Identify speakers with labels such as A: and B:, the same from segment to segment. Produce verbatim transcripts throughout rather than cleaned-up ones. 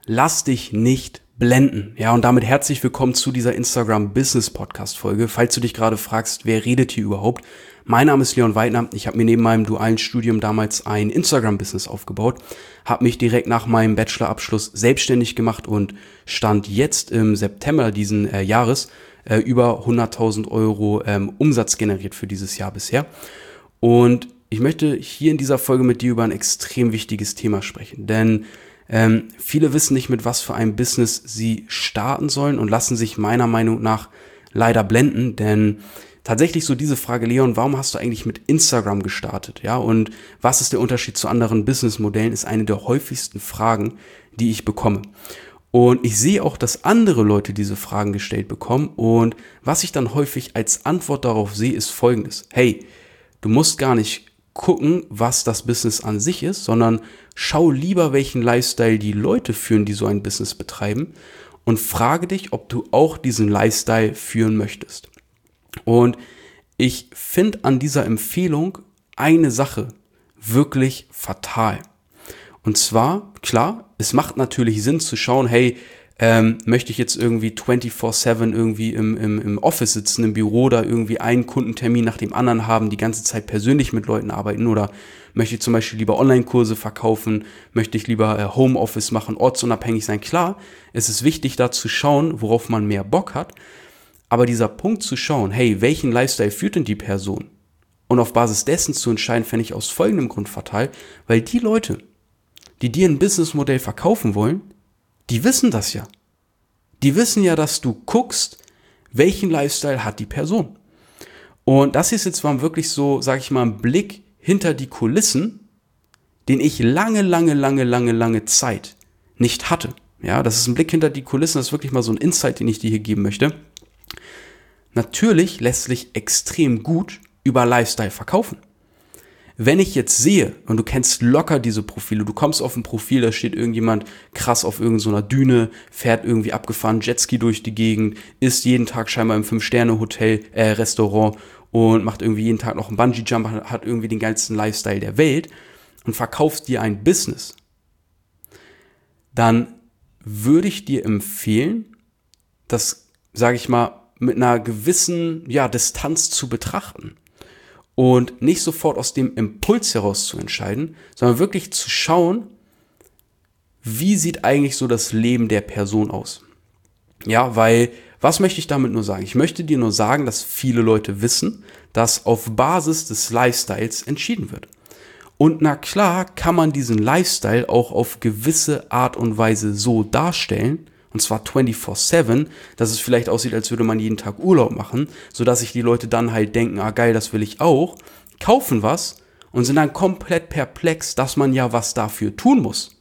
A: lass dich nicht blenden. Ja, und damit herzlich willkommen zu dieser Instagram Business Podcast Folge. Falls du dich gerade fragst, wer redet hier überhaupt? Mein Name ist Leon Weidner. Ich habe mir neben meinem dualen Studium damals ein Instagram-Business aufgebaut, habe mich direkt nach meinem Bachelorabschluss selbstständig gemacht und stand jetzt im September diesen äh, Jahres äh, über hunderttausend Euro ähm, Umsatz generiert für dieses Jahr bisher. Und ich möchte hier in dieser Folge mit dir über ein extrem wichtiges Thema sprechen, denn ähm, viele wissen nicht, mit was für einem Business sie starten sollen und lassen sich meiner Meinung nach leider blenden, denn tatsächlich so diese Frage, Leon, warum hast du eigentlich mit Instagram gestartet? Ja, und was ist der Unterschied zu anderen Businessmodellen, ist eine der häufigsten Fragen, die ich bekomme. Und ich sehe auch, dass andere Leute diese Fragen gestellt bekommen, und was ich dann häufig als Antwort darauf sehe, ist Folgendes: Hey, du musst gar nicht gucken, was das Business an sich ist, sondern schau lieber, welchen Lifestyle die Leute führen, die so ein Business betreiben, und frage dich, ob du auch diesen Lifestyle führen möchtest. Und ich finde an dieser Empfehlung eine Sache wirklich fatal. Und zwar, klar, es macht natürlich Sinn zu schauen, hey, ähm, möchte ich jetzt irgendwie vierundzwanzig sieben irgendwie im, im, im Office sitzen, im Büro, oder irgendwie einen Kundentermin nach dem anderen haben, die ganze Zeit persönlich mit Leuten arbeiten, oder möchte ich zum Beispiel lieber Online-Kurse verkaufen, möchte ich lieber äh, Homeoffice machen, ortsunabhängig sein. Klar, es ist wichtig, da zu schauen, worauf man mehr Bock hat, aber dieser Punkt zu schauen, hey, welchen Lifestyle führt denn die Person? Und auf Basis dessen zu entscheiden, fände ich aus folgendem Grund fatal, weil die Leute, die dir ein Businessmodell verkaufen wollen, die wissen das ja. Die wissen ja, dass du guckst, welchen Lifestyle hat die Person. Und das ist jetzt mal wirklich so, sag ich mal, ein Blick hinter die Kulissen, den ich lange, lange, lange, lange, lange Zeit nicht hatte. Ja, das ist ein Blick hinter die Kulissen, das ist wirklich mal so ein Insight, den ich dir hier geben möchte. Natürlich lässt sich extrem gut über Lifestyle verkaufen. Wenn ich jetzt sehe, und du kennst locker diese Profile, du kommst auf ein Profil, da steht irgendjemand krass auf irgendeiner Düne, fährt irgendwie abgefahren Jetski durch die Gegend, isst jeden Tag scheinbar im Fünf-Sterne-Hotel, äh, Restaurant und macht irgendwie jeden Tag noch einen Bungee-Jump, hat irgendwie den geilsten Lifestyle der Welt und verkaufst dir ein Business, dann würde ich dir empfehlen, das, sage ich mal, mit einer gewissen ja, Distanz zu betrachten. Und nicht sofort aus dem Impuls heraus zu entscheiden, sondern wirklich zu schauen, wie sieht eigentlich so das Leben der Person aus. Ja, weil, was möchte ich damit nur sagen? Ich möchte dir nur sagen, dass viele Leute wissen, dass auf Basis des Lifestyles entschieden wird. Und na klar kann man diesen Lifestyle auch auf gewisse Art und Weise so darstellen, und zwar vierundzwanzig sieben, dass es vielleicht aussieht, als würde man jeden Tag Urlaub machen, sodass sich die Leute dann halt denken, ah geil, das will ich auch, kaufen was und sind dann komplett perplex, dass man ja was dafür tun muss.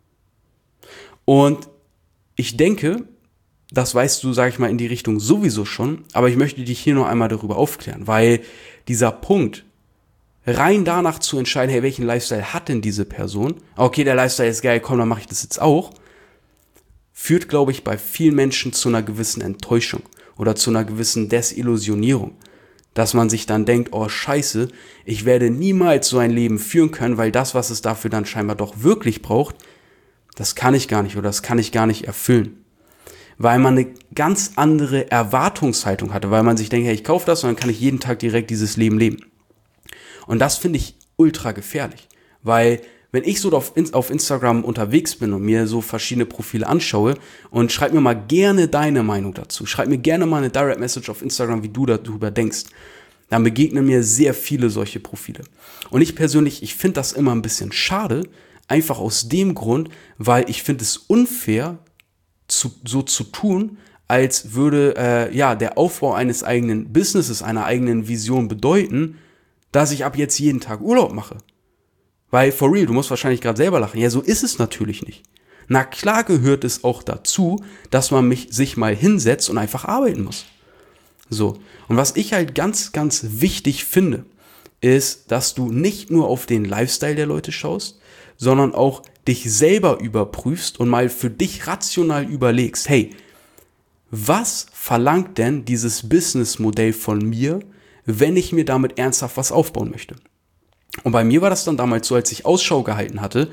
A: Und ich denke, das weißt du, sag ich mal, in die Richtung sowieso schon, aber ich möchte dich hier noch einmal darüber aufklären, weil dieser Punkt, rein danach zu entscheiden, hey, welchen Lifestyle hat denn diese Person? Okay, der Lifestyle ist geil, komm, dann mache ich das jetzt auch, führt, glaube ich, bei vielen Menschen zu einer gewissen Enttäuschung oder zu einer gewissen Desillusionierung. Dass man sich dann denkt, oh scheiße, ich werde niemals so ein Leben führen können, weil das, was es dafür dann scheinbar doch wirklich braucht, das kann ich gar nicht oder das kann ich gar nicht erfüllen. Weil man eine ganz andere Erwartungshaltung hatte, weil man sich denkt, hey, ich kaufe das und dann kann ich jeden Tag direkt dieses Leben leben. Und das finde ich ultra gefährlich, weil wenn ich so auf, auf Instagram unterwegs bin und mir so verschiedene Profile anschaue, und schreib mir mal gerne deine Meinung dazu, schreib mir gerne mal eine Direct Message auf Instagram, wie du darüber denkst, dann begegnen mir sehr viele solche Profile. Und ich persönlich, ich finde das immer ein bisschen schade, einfach aus dem Grund, weil ich finde es unfair, zu, so zu tun, als würde äh, ja der Aufbau eines eigenen Businesses, einer eigenen Vision bedeuten, dass ich ab jetzt jeden Tag Urlaub mache. Weil, for real, du musst wahrscheinlich gerade selber lachen. Ja, so ist es natürlich nicht. Na klar gehört es auch dazu, dass man mich, sich mal hinsetzt und einfach arbeiten muss. So. Und was ich halt ganz, ganz wichtig finde, ist, dass du nicht nur auf den Lifestyle der Leute schaust, sondern auch dich selber überprüfst und mal für dich rational überlegst, hey, was verlangt denn dieses Businessmodell von mir, wenn ich mir damit ernsthaft was aufbauen möchte? Und bei mir war das dann damals so, als ich Ausschau gehalten hatte,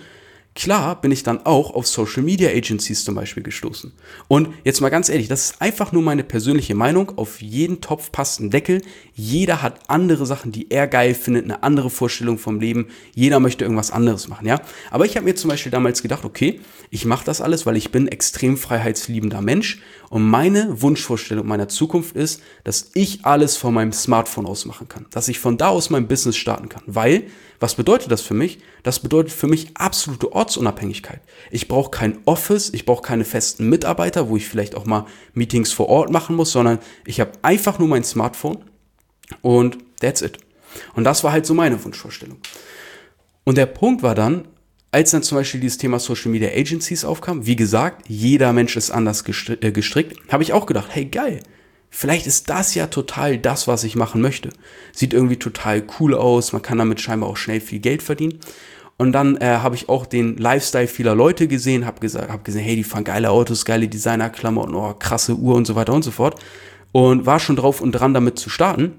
A: klar bin ich dann auch auf Social Media Agencies zum Beispiel gestoßen. Und jetzt mal ganz ehrlich, das ist einfach nur meine persönliche Meinung. Auf jeden Topf passt ein Deckel. Jeder hat andere Sachen, die er geil findet, eine andere Vorstellung vom Leben. Jeder möchte irgendwas anderes machen, ja. Aber ich habe mir zum Beispiel damals gedacht, okay, ich mache das alles, weil ich bin extrem freiheitsliebender Mensch. Und meine Wunschvorstellung meiner Zukunft ist, dass ich alles von meinem Smartphone aus machen kann. Dass ich von da aus mein Business starten kann. Weil, was bedeutet das für mich? Das bedeutet für mich absolute Ortsunabhängigkeit. Ich brauche kein Office, ich brauche keine festen Mitarbeiter, wo ich vielleicht auch mal Meetings vor Ort machen muss, sondern ich habe einfach nur mein Smartphone und that's it. Und das war halt so meine Wunschvorstellung. Und der Punkt war dann, als dann zum Beispiel dieses Thema Social Media Agencies aufkam, wie gesagt, jeder Mensch ist anders gestrickt, habe ich auch gedacht, hey geil, vielleicht ist das ja total das, was ich machen möchte. Sieht irgendwie total cool aus, man kann damit scheinbar auch schnell viel Geld verdienen. Und dann äh, habe ich auch den Lifestyle vieler Leute gesehen, habe gesagt, hab gesehen, hey, die fahren geile Autos, geile Designerklamotten, oh, krasse Uhr und so weiter und so fort. Und war schon drauf und dran, damit zu starten.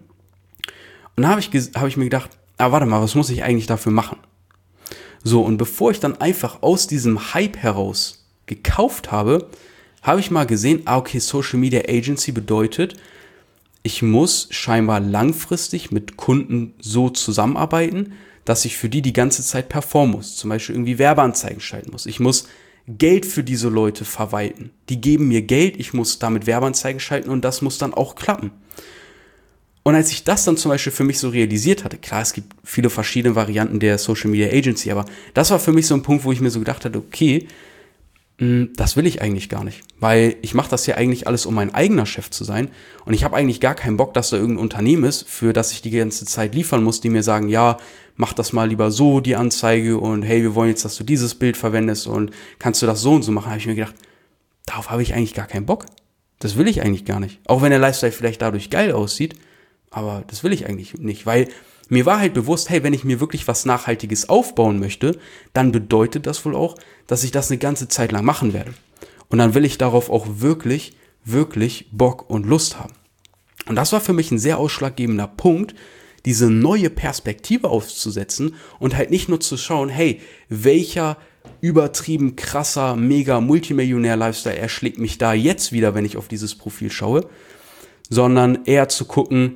A: Und dann habe ich, hab ich mir gedacht, ah, warte mal, was muss ich eigentlich dafür machen? So, und bevor ich dann einfach aus diesem Hype heraus gekauft habe, habe ich mal gesehen, ah, okay, Social Media Agency bedeutet, ich muss scheinbar langfristig mit Kunden so zusammenarbeiten, dass ich für die die ganze Zeit performen muss. Zum Beispiel irgendwie Werbeanzeigen schalten muss. Ich muss Geld für diese Leute verwalten. Die geben mir Geld, ich muss damit Werbeanzeigen schalten und das muss dann auch klappen. Und als ich das dann zum Beispiel für mich so realisiert hatte, klar, es gibt viele verschiedene Varianten der Social Media Agency, aber das war für mich so ein Punkt, wo ich mir so gedacht hatte, okay, das will ich eigentlich gar nicht, weil ich mache das ja eigentlich alles, um mein eigener Chef zu sein und ich habe eigentlich gar keinen Bock, dass da irgendein Unternehmen ist, für das ich die ganze Zeit liefern muss, die mir sagen, ja, mach das mal lieber so, die Anzeige und hey, wir wollen jetzt, dass du dieses Bild verwendest und kannst du das so und so machen, habe ich mir gedacht, darauf habe ich eigentlich gar keinen Bock, das will ich eigentlich gar nicht, auch wenn der Lifestyle vielleicht dadurch geil aussieht, aber das will ich eigentlich nicht, weil mir war halt bewusst, hey, wenn ich mir wirklich was Nachhaltiges aufbauen möchte, dann bedeutet das wohl auch, dass ich das eine ganze Zeit lang machen werde. Und dann will ich darauf auch wirklich, wirklich Bock und Lust haben. Und das war für mich ein sehr ausschlaggebender Punkt, diese neue Perspektive aufzusetzen und halt nicht nur zu schauen, hey, welcher übertrieben krasser, mega Multimillionär-Lifestyle erschlägt mich da jetzt wieder, wenn ich auf dieses Profil schaue, sondern eher zu gucken,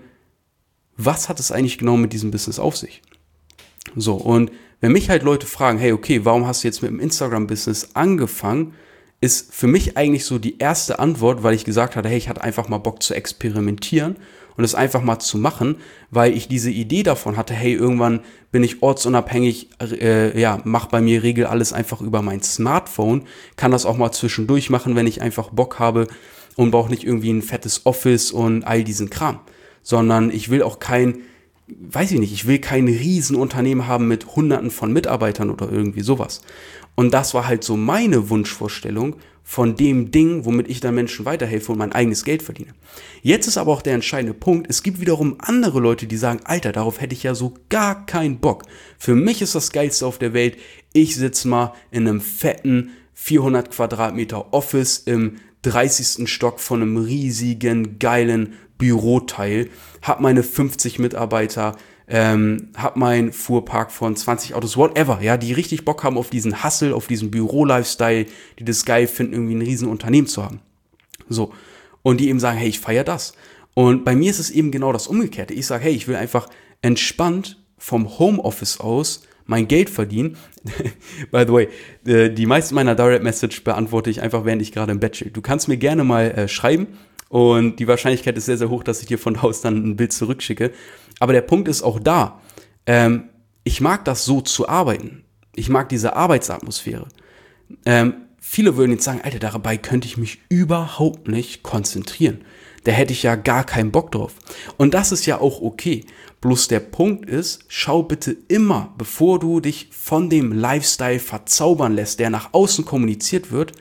A: was hat es eigentlich genau mit diesem Business auf sich? So, und wenn mich halt Leute fragen, hey, okay, warum hast du jetzt mit dem Instagram-Business angefangen, ist für mich eigentlich so die erste Antwort, weil ich gesagt hatte, hey, ich hatte einfach mal Bock zu experimentieren und es einfach mal zu machen, weil ich diese Idee davon hatte, hey, irgendwann bin ich ortsunabhängig, äh, ja, mach bei mir regel alles einfach über mein Smartphone, kann das auch mal zwischendurch machen, wenn ich einfach Bock habe und brauche nicht irgendwie ein fettes Office und all diesen Kram. Sondern ich will auch kein, weiß ich nicht, ich will kein Riesenunternehmen haben mit hunderten von Mitarbeitern oder irgendwie sowas. Und das war halt so meine Wunschvorstellung von dem Ding, womit ich dann Menschen weiterhelfe und mein eigenes Geld verdiene. Jetzt ist aber auch der entscheidende Punkt, es gibt wiederum andere Leute, die sagen, Alter, darauf hätte ich ja so gar keinen Bock. Für mich ist das Geilste auf der Welt, ich sitze mal in einem fetten vierhundert Quadratmeter Office im dreißigsten Stock von einem riesigen, geilen Büroteil, hab meine fünfzig Mitarbeiter, ähm, hab meinen Fuhrpark von zwanzig Autos, whatever, ja, die richtig Bock haben auf diesen Hustle, auf diesen Büro-Lifestyle, die das geil finden, irgendwie ein riesen Unternehmen zu haben. So. Und die eben sagen, hey, ich feiere das. Und bei mir ist es eben genau das Umgekehrte. Ich sage, hey, ich will einfach entspannt vom Homeoffice aus mein Geld verdienen. By the way, die meisten meiner Direct Message beantworte ich einfach, während ich gerade im Bett chill. Du kannst mir gerne mal äh, schreiben und die Wahrscheinlichkeit ist sehr, sehr hoch, dass ich dir von Haus dann ein Bild zurückschicke. Aber der Punkt ist auch da, ähm, ich mag das so zu arbeiten. Ich mag diese Arbeitsatmosphäre. Ähm, viele würden jetzt sagen, Alter, dabei könnte ich mich überhaupt nicht konzentrieren. Da hätte ich ja gar keinen Bock drauf. Und das ist ja auch okay. Bloß der Punkt ist, schau bitte immer, bevor du dich von dem Lifestyle verzaubern lässt, der nach außen kommuniziert wird,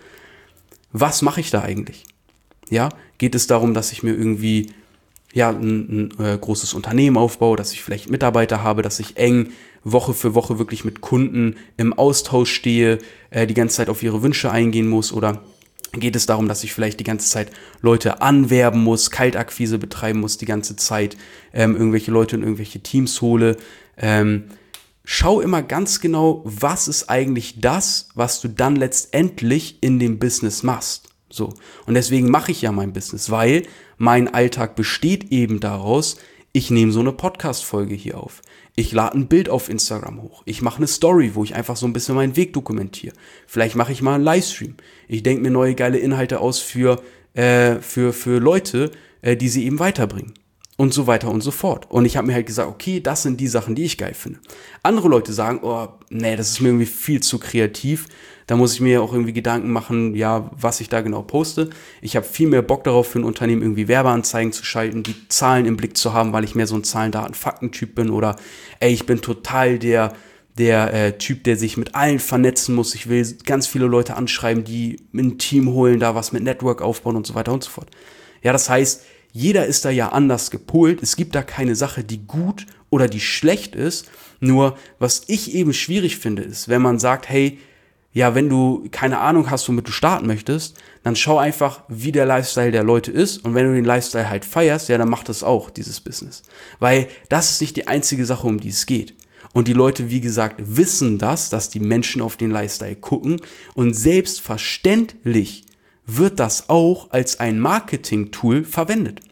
A: was mache ich da eigentlich? Ja, geht es darum, dass ich mir irgendwie ja ein, ein äh, großes Unternehmen aufbaue, dass ich vielleicht Mitarbeiter habe, dass ich eng Woche für Woche wirklich mit Kunden im Austausch stehe, äh, die ganze Zeit auf ihre Wünsche eingehen muss, oder geht es darum, dass ich vielleicht die ganze Zeit Leute anwerben muss, Kaltakquise betreiben muss, die ganze Zeit ähm, irgendwelche Leute in irgendwelche Teams hole. Ähm, schau immer ganz genau, was ist eigentlich das, was du dann letztendlich in dem Business machst. So. Und deswegen mache ich ja mein Business, weil mein Alltag besteht eben daraus, ich nehme so eine Podcast-Folge hier auf. Ich lade ein Bild auf Instagram hoch. Ich mache eine Story, wo ich einfach so ein bisschen meinen Weg dokumentiere. Vielleicht mache ich mal einen Livestream. Ich denke mir neue geile Inhalte aus für, äh, für, für Leute, äh, die sie eben weiterbringen. Und so weiter und so fort. Und ich habe mir halt gesagt, okay, das sind die Sachen, die ich geil finde. Andere Leute sagen, oh, nee, das ist mir irgendwie viel zu kreativ. Da muss ich mir auch irgendwie Gedanken machen, ja, was ich da genau poste. Ich habe viel mehr Bock darauf, für ein Unternehmen irgendwie Werbeanzeigen zu schalten, die Zahlen im Blick zu haben, weil ich mehr so ein Zahlen, Daten, Fakten-Typ bin. Oder, ey, ich bin total der, der äh, Typ, der sich mit allen vernetzen muss. Ich will ganz viele Leute anschreiben, die ein Team holen, da was mit Network aufbauen und so weiter und so fort. Ja, das heißt, jeder ist da ja anders gepolt. Es gibt da keine Sache, die gut oder die schlecht ist. Nur, was ich eben schwierig finde, ist, wenn man sagt, hey, ja, wenn du keine Ahnung hast, womit du starten möchtest, dann schau einfach, wie der Lifestyle der Leute ist. Und wenn du den Lifestyle halt feierst, ja, dann mach das auch, dieses Business. Weil das ist nicht die einzige Sache, um die es geht. Und die Leute, wie gesagt, wissen das, dass die Menschen auf den Lifestyle gucken. Und selbstverständlich wird das auch als ein Marketing-Tool verwendet.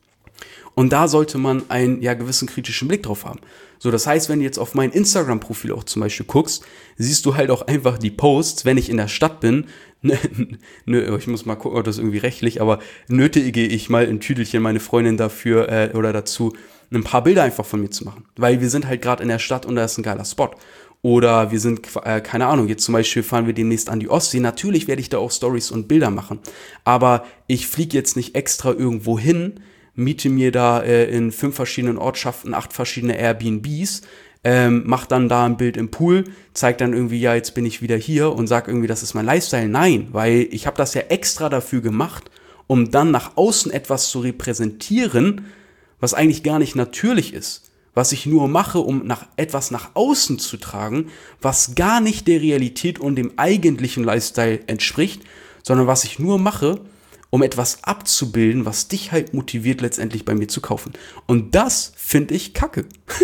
A: Und da sollte man einen ja gewissen kritischen Blick drauf haben. So, das heißt, wenn du jetzt auf mein Instagram-Profil auch zum Beispiel guckst, siehst du halt auch einfach die Posts, wenn ich in der Stadt bin, ne, ne, ich muss mal gucken, ob das irgendwie rechtlich, aber nötige ich mal ein Tüdelchen meine Freundin dafür äh, oder dazu, ein paar Bilder einfach von mir zu machen. Weil wir sind halt gerade in der Stadt und da ist ein geiler Spot. Oder wir sind, äh, keine Ahnung, jetzt zum Beispiel fahren wir demnächst an die Ostsee. Natürlich werde ich da auch Stories und Bilder machen. Aber ich fliege jetzt nicht extra irgendwo hin, miete mir da äh, in fünf verschiedenen Ortschaften acht verschiedene Airbnbs, ähm, mach dann da ein Bild im Pool, zeig dann irgendwie, ja, jetzt bin ich wieder hier und sag irgendwie, das ist mein Lifestyle. Nein, weil ich habe das ja extra dafür gemacht, um dann nach außen etwas zu repräsentieren, was eigentlich gar nicht natürlich ist. Was ich nur mache, um nach etwas nach außen zu tragen, was gar nicht der Realität und dem eigentlichen Lifestyle entspricht, sondern was ich nur mache, um etwas abzubilden, was dich halt motiviert, letztendlich bei mir zu kaufen. Und das finde ich kacke.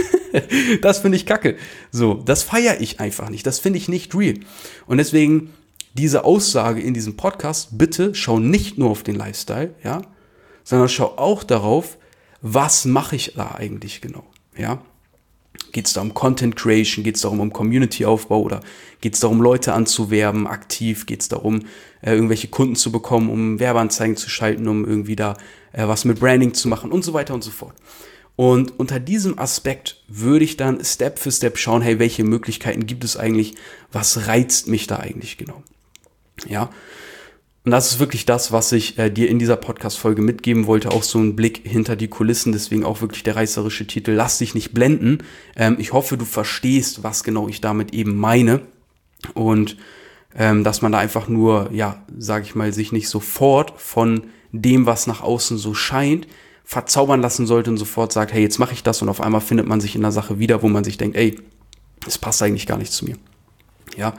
A: Das finde ich kacke. So, das feiere ich einfach nicht. Das finde ich nicht real. Und deswegen diese Aussage in diesem Podcast, bitte schau nicht nur auf den Lifestyle, ja, sondern schau auch darauf, was mache ich da eigentlich genau. Ja, geht es da um Content Creation, geht es darum um Community-Aufbau oder geht es darum, Leute anzuwerben, aktiv, geht es darum, äh, irgendwelche Kunden zu bekommen, um Werbeanzeigen zu schalten, um irgendwie da äh, was mit Branding zu machen und so weiter und so fort. Und unter diesem Aspekt würde ich dann Step für Step schauen, hey, welche Möglichkeiten gibt es eigentlich, was reizt mich da eigentlich genau. Ja, und das ist wirklich das, was ich äh, dir in dieser Podcast-Folge mitgeben wollte, auch so ein Blick hinter die Kulissen, deswegen auch wirklich der reißerische Titel, lass dich nicht blenden. Ähm, ich hoffe, du verstehst, was genau ich damit eben meine und ähm, dass man da einfach nur, ja, sag ich mal, sich nicht sofort von dem, was nach außen so scheint, verzaubern lassen sollte und sofort sagt, hey, jetzt mache ich das und auf einmal findet man sich in einer Sache wieder, wo man sich denkt, ey, das passt eigentlich gar nicht zu mir. Ja,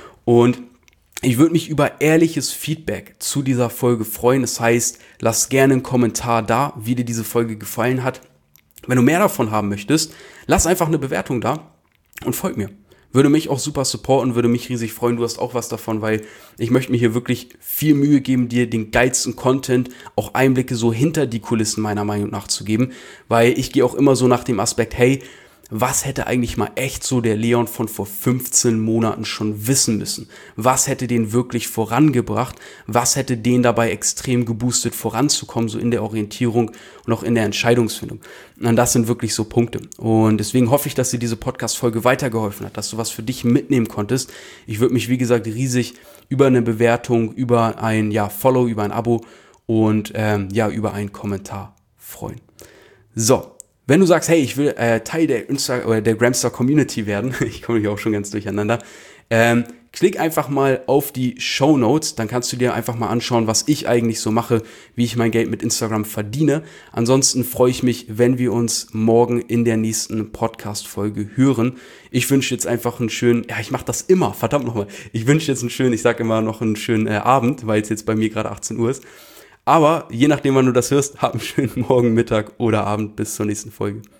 A: und ich würde mich über ehrliches Feedback zu dieser Folge freuen. Das heißt, lass gerne einen Kommentar da, wie dir diese Folge gefallen hat. Wenn du mehr davon haben möchtest, lass einfach eine Bewertung da und folg mir. Würde mich auch super supporten, würde mich riesig freuen. Du hast auch was davon, weil ich möchte mir hier wirklich viel Mühe geben, dir den geilsten Content, auch Einblicke so hinter die Kulissen meiner Meinung nach zu geben. Weil ich gehe auch immer so nach dem Aspekt, hey, was hätte eigentlich mal echt so der Leon von vor fünfzehn Monaten schon wissen müssen? Was hätte den wirklich vorangebracht? Was hätte den dabei extrem geboostet, voranzukommen, so in der Orientierung und auch in der Entscheidungsfindung? Und das sind wirklich so Punkte. Und deswegen hoffe ich, dass dir diese Podcast-Folge weitergeholfen hat, dass du was für dich mitnehmen konntest. Ich würde mich, wie gesagt, riesig über eine Bewertung, über ein ja, Follow, über ein Abo und ähm, ja, über einen Kommentar freuen. So. Wenn du sagst, hey, ich will äh, Teil der Insta- oder der Gramstar Community werden, ich komme hier auch schon ganz durcheinander, ähm, klick einfach mal auf die Shownotes, dann kannst du dir einfach mal anschauen, was ich eigentlich so mache, wie ich mein Geld mit Instagram verdiene. Ansonsten freue ich mich, wenn wir uns morgen in der nächsten Podcast-Folge hören. Ich wünsche jetzt einfach einen schönen, ja, ich mache das immer, verdammt nochmal, ich wünsche jetzt einen schönen, ich sage immer noch einen schönen äh, Abend, weil es jetzt bei mir gerade achtzehn Uhr ist. Aber je nachdem, wann du das hörst, hab einen schönen Morgen, Mittag oder Abend. Bis zur nächsten Folge.